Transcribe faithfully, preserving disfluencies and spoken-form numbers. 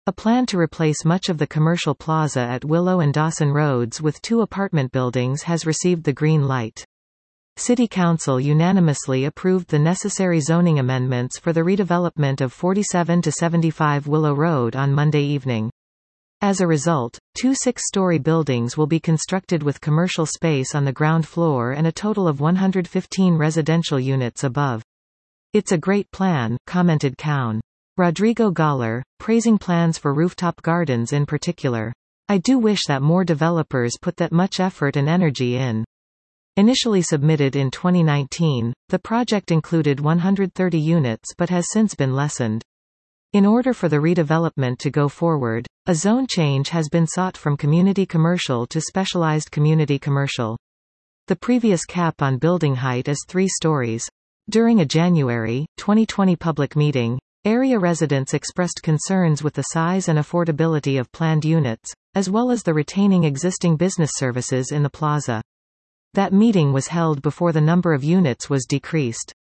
A plan to replace much of the commercial plaza at Willow and Dawson Roads with two apartment buildings has received the green light. City Council unanimously approved the necessary zoning amendments for the redevelopment of forty-seven to seventy-five Willow Road on Monday evening. As a result, two six-story buildings will be constructed with commercial space on the ground floor and a total of one hundred fifteen residential units above. "It's a great plan," commented Cown. Rodrigo Galler, praising plans for rooftop gardens in particular. "I do wish that more developers put that much effort and energy in." Initially submitted in twenty nineteen, the project included one hundred thirty units but has since been lessened. In order for the redevelopment to go forward, a zone change has been sought from community commercial to specialized community commercial. The previous cap on building height is three stories. During a January twenty twenty public meeting, area residents expressed concerns with the size and affordability of planned units, as well as the retaining existing business services in the plaza. That meeting was held before the number of units was decreased.